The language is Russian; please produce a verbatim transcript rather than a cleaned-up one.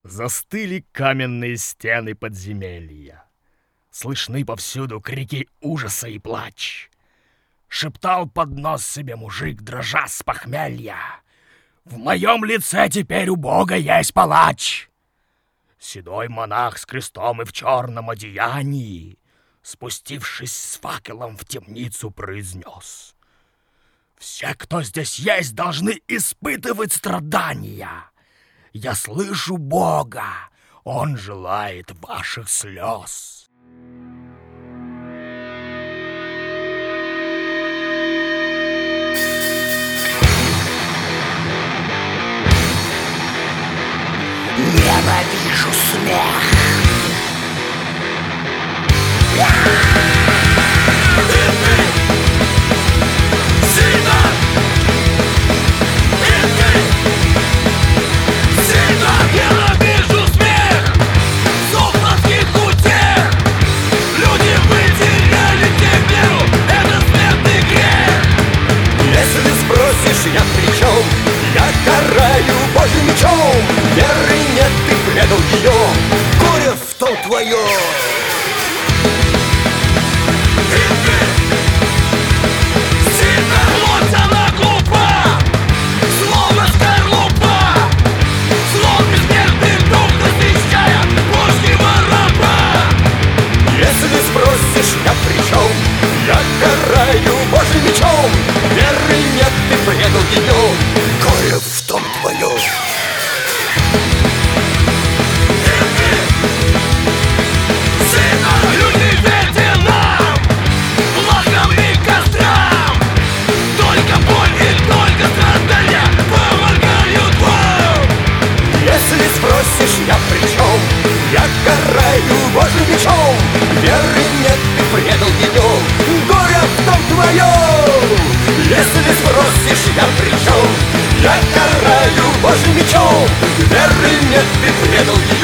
Застыли каменные стены подземелья. Слышны повсюду крики ужаса и плач. Шептал под нос себе мужик, дрожа с похмелья: «В моем лице теперь у Бога есть палач!» Седой монах с крестом и в черном одеянии, спустившись с факелом в темницу, произнес: «Все, кто здесь есть, должны испытывать страдания. Я слышу Бога, Он желает ваших слез». Ненавижу смех. Ненавижу смех. Зов плохих утех. Люди потеряли веру. Это смертный грех. Если спросишь, я при чем? Я караю Божьим мечом. Веры нет, ты предал ее. Горе в том твое. Сильно плоть, она глупа. Словно скорлупа. Слов бессмертный дух, насыщая Божьего раба. Если спросишь, я при чем? Я караю Божьим мечом. Веры нет, ты предал ее. Горе в том твое. Я при чем? Я караю Божьим мечом. Веры нет, ты предал ее. Горе в том твое. Если спросишь, я при чем? Я караю Божьим мечом. Веры нет, ты предал ее.